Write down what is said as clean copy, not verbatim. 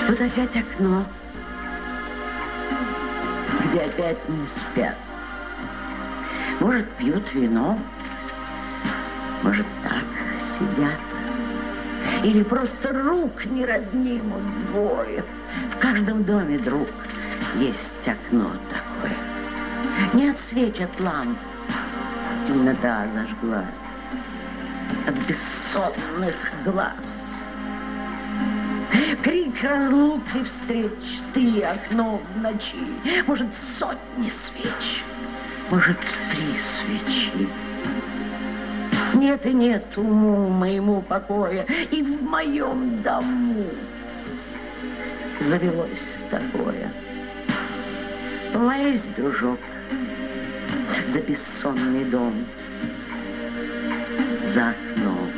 Вот опять окно, где опять не спят. Может, пьют вино, может, так сидят. Или просто рук не разнимут двое. В каждом доме, друг, есть окно такое. Не от свеч, от ламп. Темнота зажглась от бессонных глаз. Крик разлуки встреч, ты окно в ночи. Может, сотни свеч, может, 3 свечи. Нет и нет уму моему покоя, и в моем дому завелось такое. Помолись, дружок, за бессонный дом, за окном.